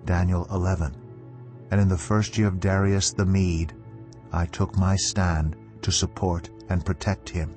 Daniel 11. And in the first year of Darius the Mede, I took my stand to support and protect him.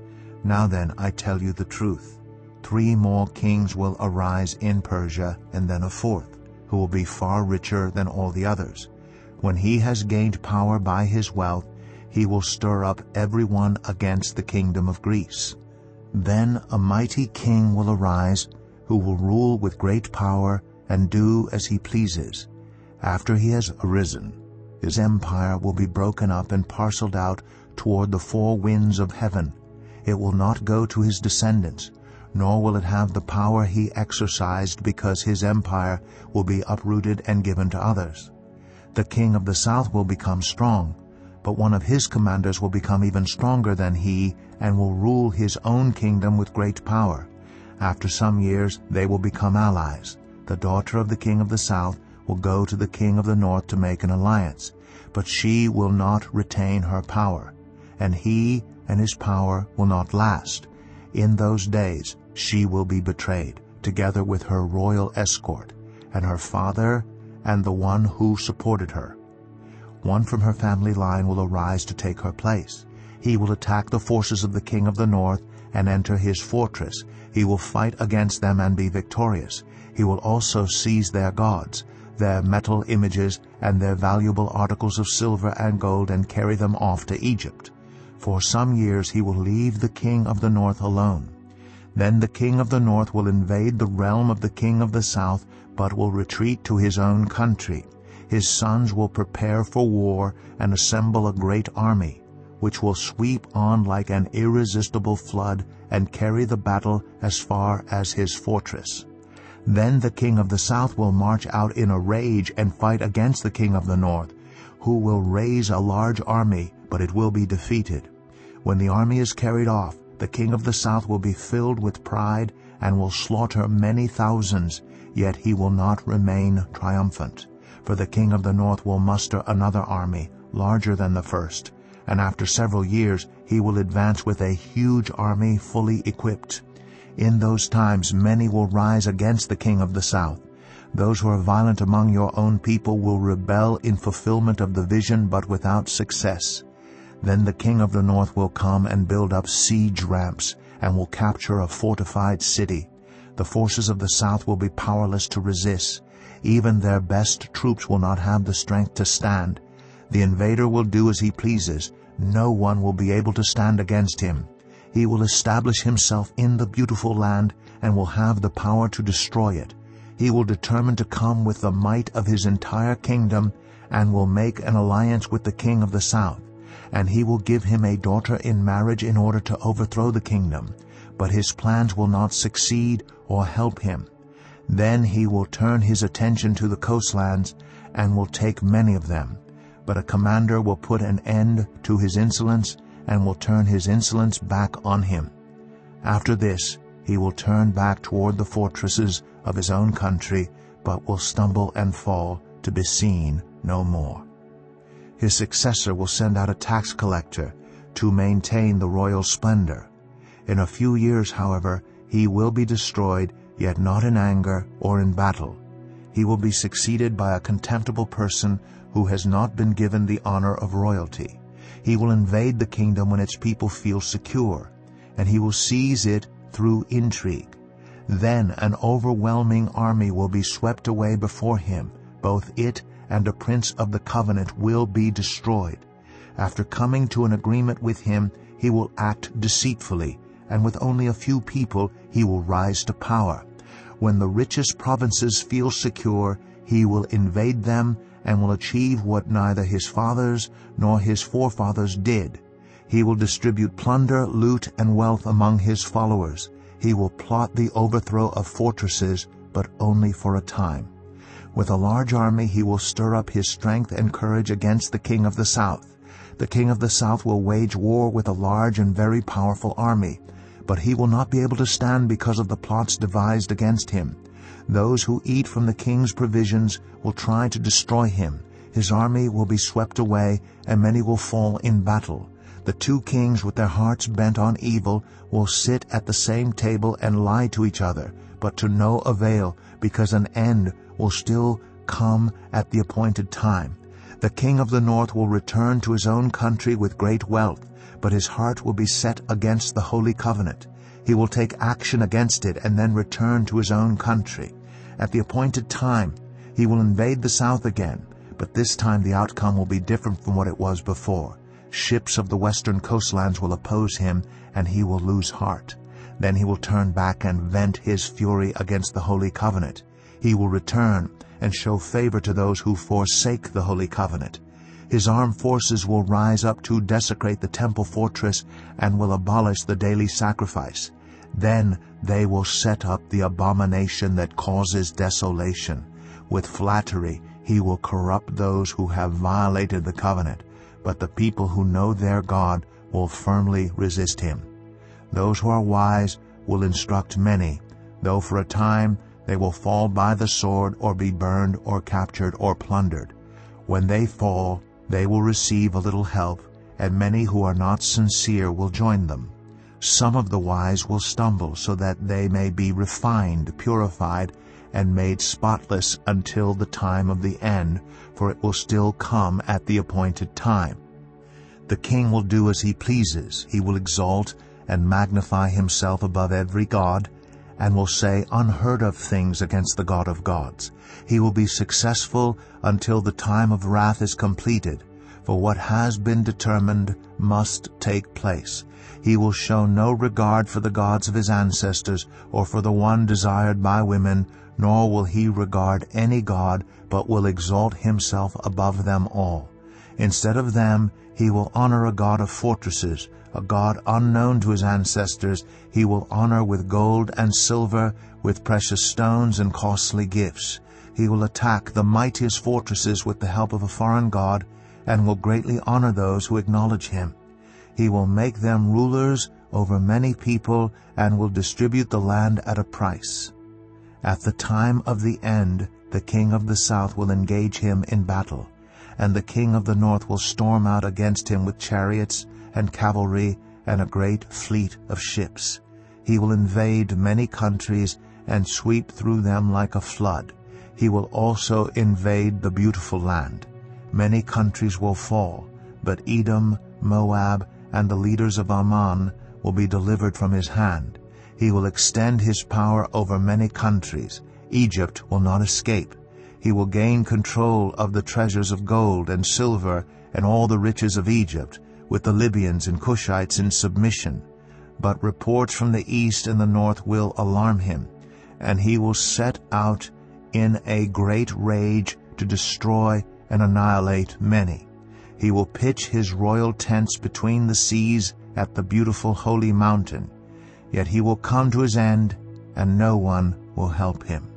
Now then, I tell you the truth. 3 more kings will arise in Persia, and then a 4th, who will be far richer than all the others. When he has gained power by his wealth, he will stir up everyone against the kingdom of Greece. Then a mighty king will arise, who will rule with great power and do as he pleases. After he has arisen, his empire will be broken up and parceled out toward the 4 winds of heaven. It will not go to his descendants, nor will it have the power he exercised, because his empire will be uprooted and given to others. The king of the south will become strong, but one of his commanders will become even stronger than he and will rule his own kingdom with great power. After some years they will become allies. The daughter of the king of the south will go to the king of the north to make an alliance, but she will not retain her power, and he and his power will not last. In those days she will be betrayed, together with her royal escort, and her father and the one who supported her. One from her family line will arise to take her place. He will attack the forces of the king of the north and enter his fortress. He will fight against them and be victorious. He will also seize their gods, their metal images, and their valuable articles of silver and gold, and carry them off to Egypt. For some years he will leave the king of the north alone. Then the king of the north will invade the realm of the king of the south, but will retreat to his own country. His sons will prepare for war and assemble a great army, which will sweep on like an irresistible flood and carry the battle as far as his fortress. Then the king of the south will march out in a rage and fight against the king of the north, who will raise a large army, but it will be defeated. When the army is carried off, the king of the south will be filled with pride and will slaughter many thousands, yet he will not remain triumphant. For the king of the north will muster another army, larger than the first, and after several years he will advance with a huge army fully equipped. In those times many will rise against the king of the south. Those who are violent among your own people will rebel in fulfillment of the vision, but without success. Then the king of the north will come and build up siege ramps, and will capture a fortified city. The forces of the south will be powerless to resist. Even their best troops will not have the strength to stand. The invader will do as he pleases. No one will be able to stand against him. He will establish himself in the beautiful land and will have the power to destroy it. He will determine to come with the might of his entire kingdom and will make an alliance with the king of the south. And he will give him a daughter in marriage in order to overthrow the kingdom. But his plans will not succeed or help him. Then he will turn his attention to the coastlands and will take many of them. But a commander will put an end to his insolence and will turn his insolence back on him. After this, he will turn back toward the fortresses of his own country, but will stumble and fall to be seen no more. His successor will send out a tax collector to maintain the royal splendor. In a few years, however, he will be destroyed, yet not in anger or in battle. He will be succeeded by a contemptible person who has not been given the honor of royalty. He will invade the kingdom when its people feel secure, and he will seize it through intrigue. Then an overwhelming army will be swept away before him. Both it and a prince of the covenant will be destroyed. After coming to an agreement with him, he will act deceitfully, and with only a few people he will rise to power. When the richest provinces feel secure, he will invade them and will achieve what neither his fathers nor his forefathers did. He will distribute plunder, loot, and wealth among his followers. He will plot the overthrow of fortresses, but only for a time. With a large army he will stir up his strength and courage against the king of the south. The king of the south will wage war with a large and very powerful army, but he will not be able to stand because of the plots devised against him. Those who eat from the king's provisions will try to destroy him. His army will be swept away, and many will fall in battle. The 2 kings, with their hearts bent on evil, will sit at the same table and lie to each other, but to no avail, because an end will still come at the appointed time. The king of the north will return to his own country with great wealth, but his heart will be set against the holy covenant. He will take action against it and then return to his own country. At the appointed time, he will invade the south again, but this time the outcome will be different from what it was before. Ships of the western coastlands will oppose him, and he will lose heart. Then he will turn back and vent his fury against the holy covenant. He will return and show favor to those who forsake the holy covenant. His armed forces will rise up to desecrate the temple fortress and will abolish the daily sacrifice. Then they will set up the abomination that causes desolation. With flattery he will corrupt those who have violated the covenant, but the people who know their God will firmly resist him. Those who are wise will instruct many, though for a time they will fall by the sword or be burned or captured or plundered. When they fall, they will receive a little help, and many who are not sincere will join them. Some of the wise will stumble so that they may be refined, purified, and made spotless until the time of the end, for it will still come at the appointed time. The king will do as he pleases. He will exalt and magnify himself above every god, and will say unheard-of things against the God of gods. He will be successful until the time of wrath is completed, for what has been determined must take place. He will show no regard for the gods of his ancestors or for the one desired by women, nor will he regard any god, but will exalt himself above them all. Instead of them, he will honor a god of fortresses, a god unknown to his ancestors. He will honor with gold and silver, with precious stones and costly gifts. He will attack the mightiest fortresses with the help of a foreign god, and will greatly honor those who acknowledge him. He will make them rulers over many people, and will distribute the land at a price. At the time of the end, the king of the south will engage him in battle, and the king of the north will storm out against him with chariots and cavalry and a great fleet of ships. He will invade many countries and sweep through them like a flood. He will also invade the beautiful land. Many countries will fall, but Edom, Moab, and the leaders of Ammon will be delivered from his hand. He will extend his power over many countries. Egypt will not escape. He will gain control of the treasures of gold and silver and all the riches of Egypt, with the Libyans and Cushites in submission. But reports from the east and the north will alarm him, and he will set out in a great rage to destroy and annihilate many. He will pitch his royal tents between the seas at the beautiful holy mountain. Yet he will come to his end, and no one will help him.